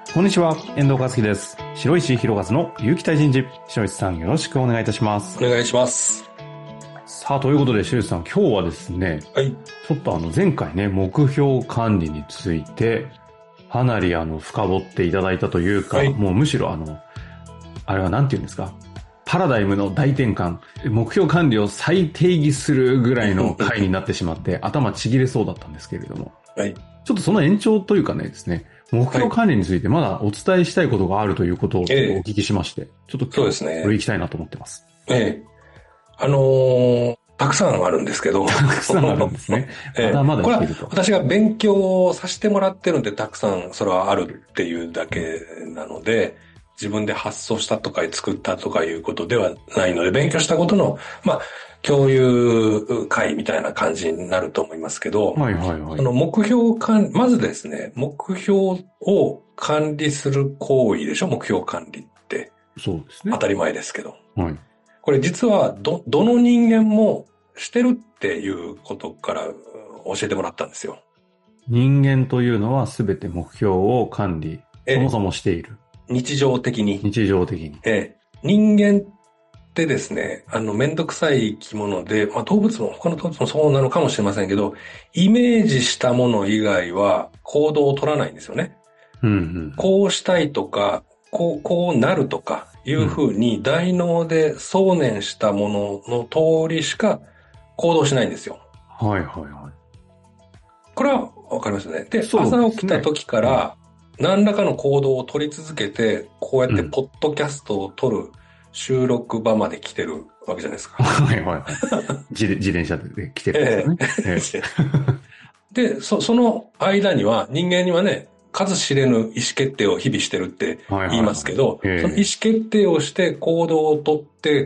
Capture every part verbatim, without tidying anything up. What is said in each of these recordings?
こんにちは、遠藤和樹です。白石弘和の有機体人事。白石さんよろしくお願いいたします。 お願いします。 さあ、ということで白石さん、今日はですね、はい、ちょっとあの前回ね、目標管理について、かなりあの深掘っていただいたというか、はい、もうむしろあの、あれはなんて言うんですか、パラダイムの大転換、目標管理を再定義するぐらいの回になってしまって、頭ちぎれそうだったんですけれども、はい、ちょっとその延長というかねですね、目標管理についてまだお伝えしたいことがあるということをお聞きしまして、ええ、ちょっと今日それ行きたいなと思ってます。 ええ。あのー、たくさんあるんですけど。 たくさんあるんですね。まだまだ生きると。 これは私が勉強させてもらってるんで、たくさんそれはあるっていうだけなので、自分で発想したとか作ったとかいうことではないので、勉強したことの、まあ、共有会みたいな感じになると思いますけど、 はいはいはい。 その目標管理、まずですね、目標を管理する行為でしょ、目標管理って。 そうですね。 当たり前ですけど。 はい。 これ実は、ど、どの人間もしてるっていうことから教えてもらったんですよ。 人間というのは全て目標を管理、そもそもしている。 日常的に。 日常的に。 ええ。人間ってですね、あの、めんどくさい生き物で、まあ動物も、他の動物もそうなのかもしれませんけど、イメージしたもの以外は行動を取らないんですよね。 うんうん、 こうしたいとか、こう、こうなるとかいうふうに大脳で想念したものの通りしか行動しないんですよ。 はいはいはい。 これはわかりますね。で、朝起きた時から何らかの行動を取り続けて、こうやってポッドキャストを撮る収録場まで来てるわけじゃないですか。 はいはいはい。自, 自転車で来てるんですね。 ええ、で、そ、その間には人間にはね、数知れぬ意思決定を日々してるって言いますけど、はいはいはい、その意思決定をして行動をとって、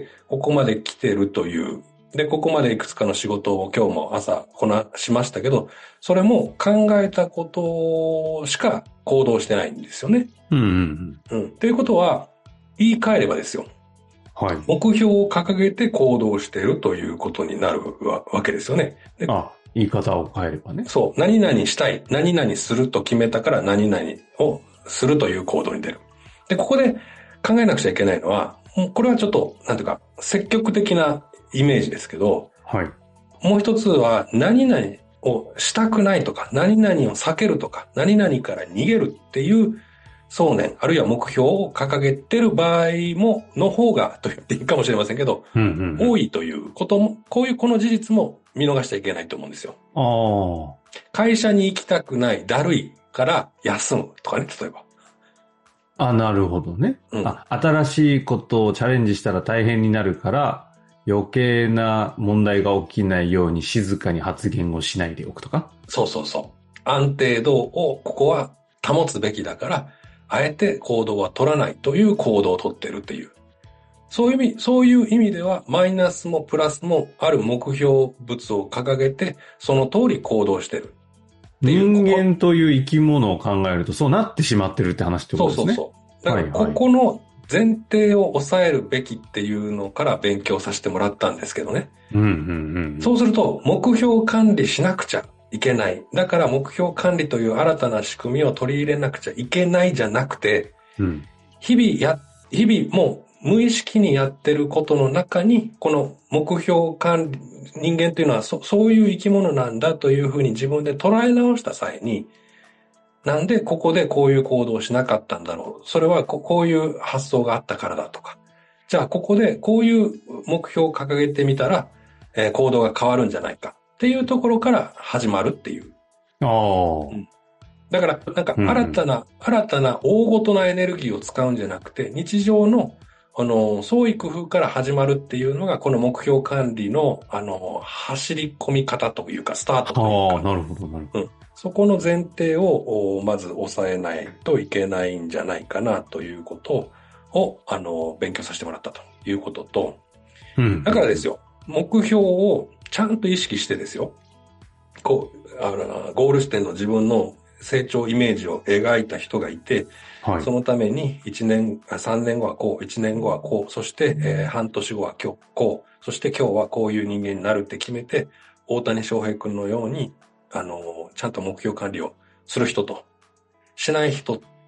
ここまで来てるという。で、ここまでいくつかの仕事を今日も朝こなしましたけど、それも考えたことしか行動してないんですよね。 うんうんうん。 うん。ということは、言い換えればですよ。 はい。 目標を掲げて行動しているということになるわけですよね。であ、言い方を変えればね。 そう。何々したい。何々すると決めたから何々をするという行動に出る。で、ここで考えなくちゃいけないのは、これはちょっと、なんていうか、積極的なイメージですけど、 はい。 もう一つは、何々をしたくないとか、何々を避けるとか、何々から逃げるっていう想念、あるいは目標を掲げてる場合も、の方が、と言っていいかもしれませんけど、 うんうんうん、 多いということも、こういうこの事実も見逃しちゃいけないと思うんですよ。 ああ。 会社に行きたくない、だるいから休むとかね、例えば。 あ、なるほどね、うん。あ、新しいことをチャレンジしたら大変になるから、余計な問題が起きないように静かに発言をしないでおくとか？ そうそうそう。安定度をここは保つべきだから、あえて行動は取らないという行動を取ってるっていう。そういう意味、そういう意味では、マイナスもプラスもある目標物を掲げて、その通り行動してる。 人間という生き物を考えると、そうなってしまってるって話ってことですね。 そうそうそう。だから、ここの前提を抑えるべきっていうのから勉強させてもらったんですけどね。 うんうんうんうん、 そうすると、目標管理しなくちゃいけない。だから目標管理という新たな仕組みを取り入れなくちゃいけないじゃなくて、 うん、 日々や、日々もう無意識にやってることの中に、この目標管理、人間というのはそそういう生き物なんだというふうに自分で捉え直した際に、なんでここでこういう行動をしなかったんだろう。それはこういう発想があったからだとか。じゃあここでこういう目標を掲げてみたら、えー、行動が変わるんじゃないかっていうところから始まるっていう。 ああ、 うん。だから、なんか新たな、うん、新たな大ごとなエネルギーを使うんじゃなくて、日常の、あの、創意工夫から始まるっていうのが、この目標管理の、あの、走り込み方というか、スタートというか。 ああ、なるほど、なるほど。 うん。そこの前提を、まず抑えないといけないんじゃないかなということを、あの、勉強させてもらったということと、うん。だからですよ、目標をちゃんと意識してですよ、こう、あの、ゴール地点の自分の成長イメージを描いた人がいて、はい、そのためにいちねん、さんねんごはこう、いちねんごはこう、そして、えー、半年後は今日こう、そして今日はこういう人間になるって決めて、大谷翔平君のように、あの、ちゃんと目標管理をする人と、しない人、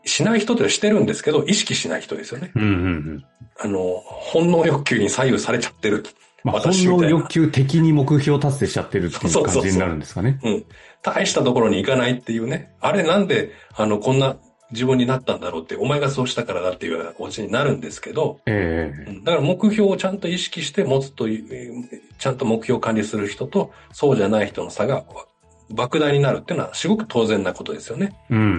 しない人ってしてるんですけど、意識しない人ですよね。 うんうんうん。 あの、本能欲求に左右されちゃってる。 まあ、本能欲求的に目標達成しちゃってるっていう感じになるんですかね。 そうそうそう。うん。大したところに行かないっていうね。あれなんで、あの、こんな自分になったんだろうって、お前がそうしたからだっていうようなオチになるんですけど。 ええー。 だから目標をちゃんと意識して持つという、ちゃんと目標を管理する人と、そうじゃない人の差が莫大になるっていうのは、すごく当然なことですよね。 うんうんうん。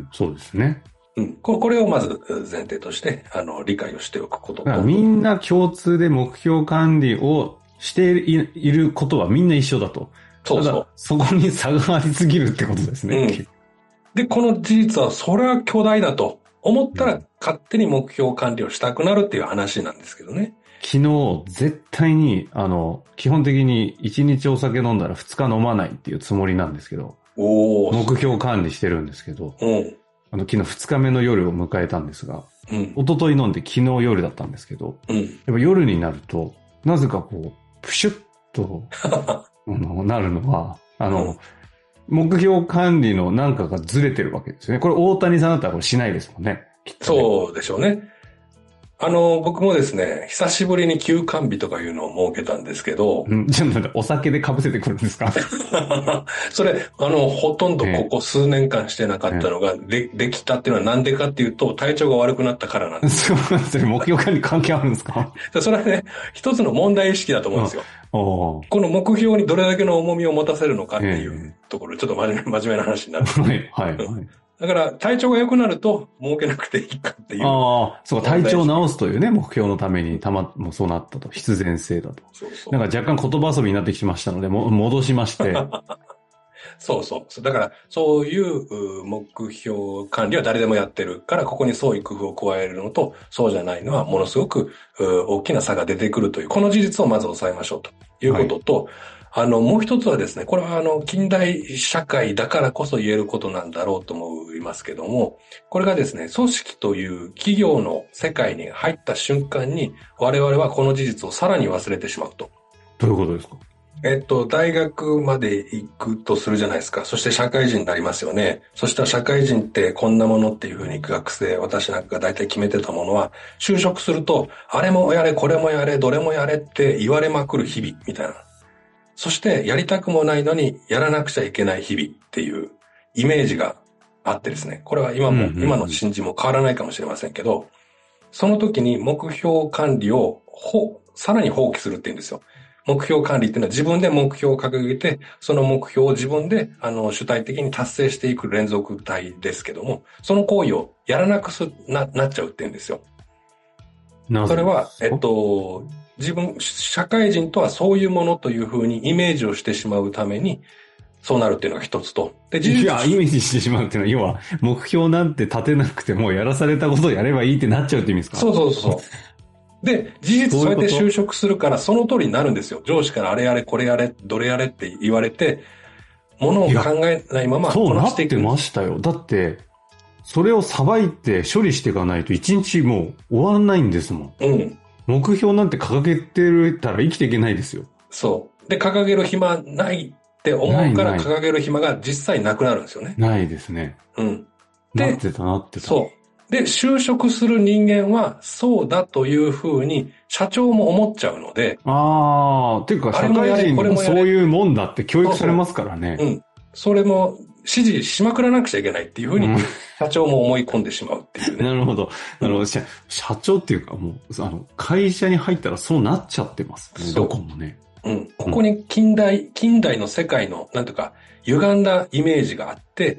そうですね。 うん。これをまず前提として、あの、理解をしておくことと。 みんな共通で目標管理をしていることはみんな一緒だと。 そうそう。 ただそこに差がありすぎるってことですね。うん、 で、この事実は、それは巨大だと思ったら、勝手に目標管理をしたくなるっていう話なんですけどね。 昨日、絶対に、あの、基本的にいちにちお酒飲んだらふつか飲まないっていうつもりなんですけど、 お目標管理してるんですけど、 うん、 あの、昨日ふつかめの夜を迎えたんですが、 うん、 一昨日飲んで昨日夜だったんですけど、 うん、やっぱ夜になると、なぜかこう、プシュッとなるのは、あの、うん、目標管理のなんかがずれてるわけですよね。これ大谷さんだったらこれしないですもんね。 きっとね。そうでしょうね。あの、僕もですね、久しぶりに休館日とかいうのを設けたんですけど。 うん、じゃあお酒で被せてくるんですかそれ、あの、ほとんどここ数年間してなかったのが、で、できたっていうのはなんでかっていうと、体調が悪くなったからなんです。 そうなんですよ。目標管理関係あるんですかそれはね、一つの問題意識だと思うんですよ。この目標にどれだけの重みを持たせるのかっていうところ、ちょっと真面目、真面目な話になる。 はい、はい、はい。 だから、体調が良くなると、儲けなくていいかっていう。 ああ、そう、体調を直すというね、目標のために、たま、もうそうなったと。必然性だと。そうそう。なんか若干言葉遊びになってきましたので、も戻しまして。 そうそう。だから、そういう目標管理は誰でもやってるから、ここに創意工夫を加えるのと、そうじゃないのは、ものすごく大きな差が出てくるという、この事実をまず抑えましょうということと、はい、あの、もう一つはですね、これはあの、近代社会だからこそ言えることなんだろうと思いますけども、これがですね、組織という企業の世界に入った瞬間に、我々はこの事実をさらに忘れてしまうと。 どういうことですか？ えっと、大学まで行くとするじゃないですか。そして社会人になりますよね。そしたら社会人ってこんなものっていうふうに学生、私なんかが大体決めてたものは、就職すると、あれもやれ、これもやれ、どれもやれって言われまくる日々、みたいな。そしてやりたくもないのにやらなくちゃいけない日々っていうイメージがあってですね。これは今も、うんうんうん、今の信じも変わらないかもしれませんけど、その時に目標管理をほ、さらに放棄するって言うんですよ。目標管理っていうのは自分で目標を掲げて、その目標を自分で、あの、主体的に達成していく連続体ですけども、その行為をやらなくす、な、なっちゃうって言うんですよ。それは、えっと、自分、社会人とはそういうものというふうにイメージをしてしまうために、そうなるっていうのが一つと。 で、いや、イメージしてしまうっていうのは、要は、目標なんて立てなくても、やらされたことをやればいいってなっちゃうって意味ですか？ そうそうそう。で、事実そうやって就職するから、その通りになるんですよ。上司からあれやれ、これやれ、どれやれって言われて、ものを考えないままこなしていく。そうなってましたよ。だって、それをさばいて処理していかないと一日もう終わらないんですもん。 うん。 目標なんて掲げてたら生きていけないですよ。 そう。で、掲げる暇ないって思うから掲げる暇が実際なくなるんですよね。 ないですね。 うん。 で、なってたなってた。 そう。で、就職する人間はそうだというふうに社長も思っちゃうので。 ああ、っていうか社会人もそういうもんだって教育されますからね。 そうそう。うん。それも指示しまくらなくちゃいけないっていうふうに社長も思い込んでしまうっていうね。 なるほど。あの、うん、社長っていうかもう、あの、会社に入ったらそうなっちゃってますね。どこもね。 うん。ここに近代、近代の世界の、なんていうか、歪んだイメージがあって、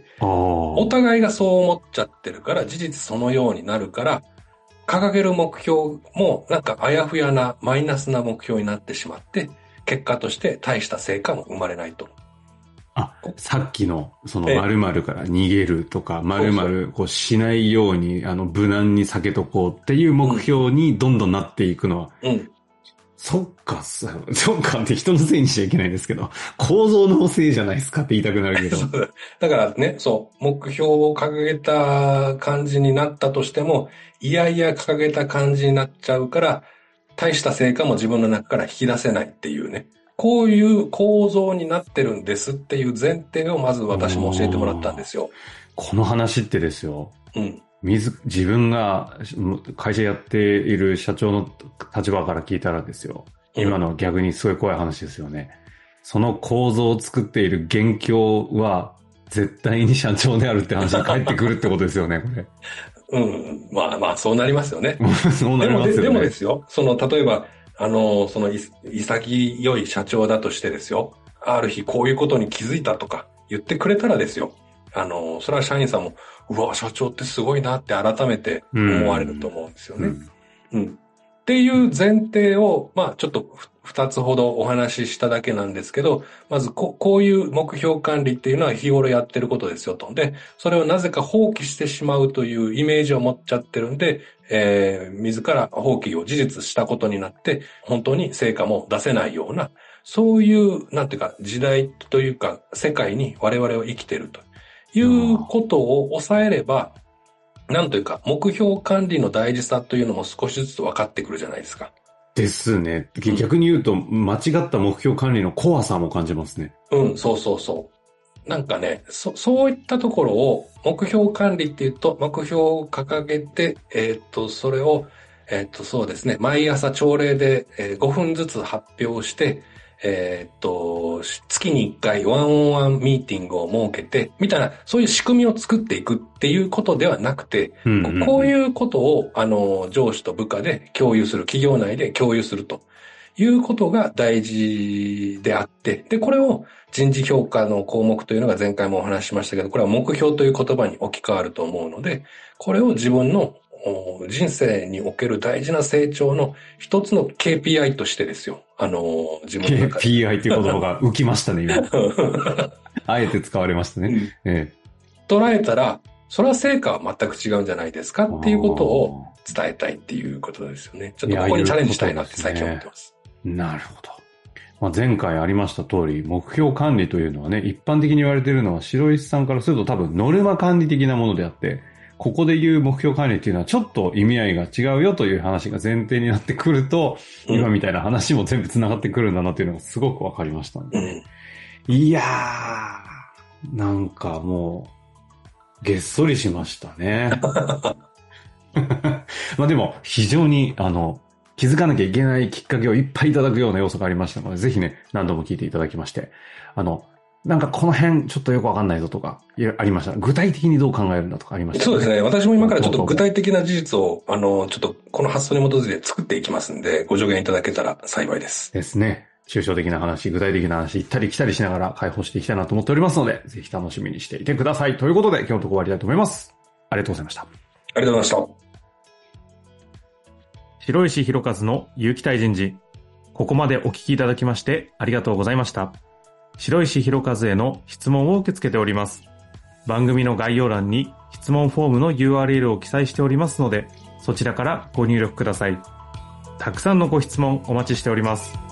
お互いがそう思っちゃってるから、事実そのようになるから、掲げる目標もなんかあやふやなマイナスな目標になってしまって、結果として大した成果も生まれないと。 あ、さっきの、その〇〇から逃げるとか、〇〇こうしないように、あの、無難に避けとこうっていう目標にどんどんなっていくのは、うんうんそっか、そっかって人のせいにしちゃいけないんですけど、構造のせいじゃないですかって言いたくなるけど。 だからね、そう、目標を掲げた感じになったとしても、いやいや掲げた感じになっちゃうから、大した成果も自分の中から引き出せないっていうね。こういう構造になってるんですっていう前提をまず私も教えてもらったんですよ。 この話ってですよ。 うん。 自自分が会社やっている社長の立場から聞いたらですよ。今のは逆にすごい怖い話ですよね。その構造を作っている元凶は絶対に社長であるって話に返ってくるってことですよね、これ。 うん。まあまあ、そうなりますよね。 そうなりますよね。でもで、 でもですよ、その、例えば、あの、その、潔い社長だとしてですよ、ある日こういうことに気づいたとか言ってくれたらですよ、あの、それは社員さんも、うわ、社長ってすごいなって改めて思われると思うんですよね。うん。うん、っていう前提を、まあ、ちょっと二つほどお話ししただけなんですけど、まずこ、こういう目標管理っていうのは日頃やってることですよと。で、それをなぜか放棄してしまうというイメージを持っちゃってるんで、えー、自ら放棄を事実したことになって、本当に成果も出せないような、そういう、なんていうか、時代というか、世界に我々は生きてるということを抑えれば、なんというか、目標管理の大事さというのも少しずつ分かってくるじゃないですか。 ですね。逆に言うと、間違った目標管理の怖さも感じますね。 うん、そうそうそう。なんかね、そ、そういったところを、目標管理っていうと、目標を掲げて、えっと、それを、えっと、そうですね、毎朝朝礼で、えー、ごふんずつ発表して、えっと、月にいっかいワンオンワンミーティングを設けて、みたいな、そういう仕組みを作っていくっていうことではなくて、うんうんうん、こういうことを、あの、上司と部下で共有する、企業内で共有するということが大事であって、で、これを人事評価の項目というのが前回もお話ししましたけど、これは目標という言葉に置き換わると思うので、これを自分の人生における大事な成長の一つの ケーピーアイ としてですよ。あの、自分の中で。 ケーピーアイ っていう言葉が浮きましたね、今。あえて使われましたね。うんええ、 捉えたら、それは成果は全く違うんじゃないですかっていうことを伝えたいっていうことですよね。ちょっとここにチャレンジしたいなって最近思ってます。 なるほど。まあ、前回ありました通り、目標管理というのはね、一般的に言われているのは、白石さんからすると多分ノルマ管理的なものであって、ここで言う目標管理っていうのはちょっと意味合いが違うよという話が前提になってくると、うん、今みたいな話も全部繋がってくるんだなっていうのがすごくわかりましたんで、ねうん、いやー、なんかもう、げっそりしましたね。まあでも、非常に、あの、気づかなきゃいけないきっかけをいっぱいいただくような要素がありましたので、ぜひね、何度も聞いていただきまして、あの、なんかこの辺ちょっとよくわかんないぞとか、ありました。具体的にどう考えるんだとかありました、ね。 そうですね。私も今からちょっと具体的な事実を、あの、ちょっとこの発想に基づいて作っていきますんで、ご助言いただけたら幸いです。 ですね。抽象的な話、具体的な話、行ったり来たりしながら解放していきたいなと思っておりますので、ぜひ楽しみにしていてください。ということで、今日のところ終わりたいと思います。ありがとうございました。ありがとうございました。 白石博一の有機体人事。ここまでお聞きいただきましてありがとうございました。白石博一への質問を受け付けております。番組の概要欄に質問フォームの ユーアールエル を記載しておりますので、そちらからご入力ください。たくさんのご質問お待ちしております。